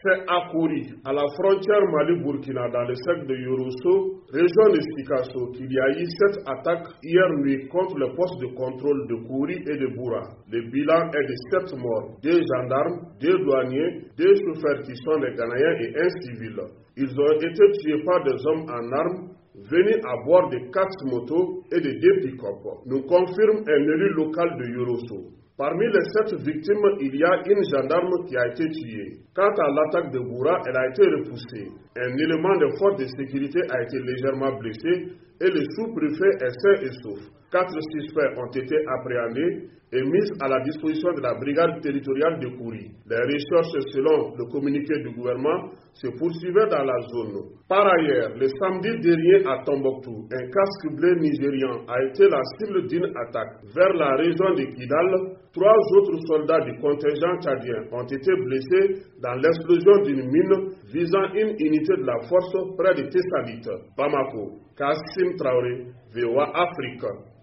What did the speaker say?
C'est à Kouri, à la frontière Mali-Burkina, dans le secteur de Yorosso, région de Sikasso, qu'il y a eu 7 attaques hier nuit contre les postes de contrôle de Kouri et de Boura. Le bilan est de 7 morts, 2 gendarmes, 2 douaniers, 2 chauffeurs qui sont des Ghanéens et un civil. Ils ont été tués par des hommes en armes venus à bord de 4 motos et de 2 pick-up, nous confirme un élu local de Yorosso. Parmi les 7 victimes, il y a une gendarme qui a été tuée. Quant à l'attaque de Boura, elle a été repoussée. Un élément de force de sécurité a été légèrement blessé et le sous-préfet est sain et sauf. 4 suspects ont été appréhendés et mis à la disposition de la brigade territoriale de Kouri. Les recherches, selon le communiqué du gouvernement, se poursuivaient dans la zone. Par ailleurs, le samedi dernier à Tombouctou, un casque bleu nigérian a été la cible d'une attaque. Vers la région de Kidal, 3 autres soldats du contingent tchadien ont été blessés dans l'explosion d'une mine visant une unité de la force près de Tessalit. Bamako, Kassim Traoré, VOA Afrique.